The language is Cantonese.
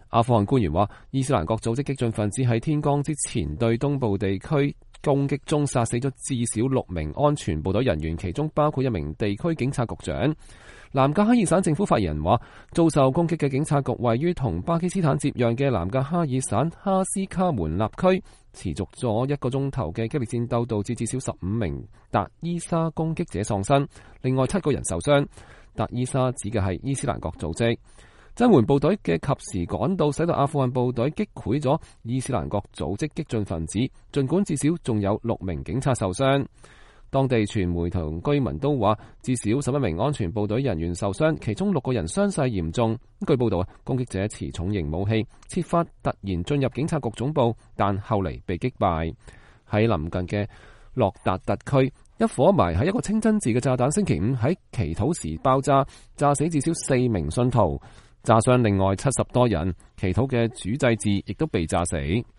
阿富汗官員話，伊斯蘭國組織激進分子喺天光之前對東部地區攻擊中殺死咗至少6名安全部隊人員，其中包括1名地區警察局長。南格哈爾省政府發言人話，遭受攻擊嘅警察局位於同巴基斯坦接壤嘅南格哈爾省哈斯卡門納區，持續咗1個鐘頭嘅激烈戰鬥導致至少15名達伊沙攻擊者喪生，另外7個人受傷。達伊沙指嘅係伊斯蘭國組織。增援部隊嘅及時趕到，使到阿富汗部隊擊潰咗伊斯蘭國組織激進分子，儘管至少仲有6名警察受傷。當地傳媒同居民都話，至少11名安全部隊人員受傷，其中6個人傷勢嚴重。據報道，攻擊者持重型武器，設法突然進入警察局總部，但後嚟被擊敗。喺鄰近嘅洛達特區，一顆埋喺一個清真寺嘅炸彈星期五喺祈禱時爆炸，炸死至少4名信徒，炸傷另外70多人。祈禱嘅主祭祀亦都被炸死。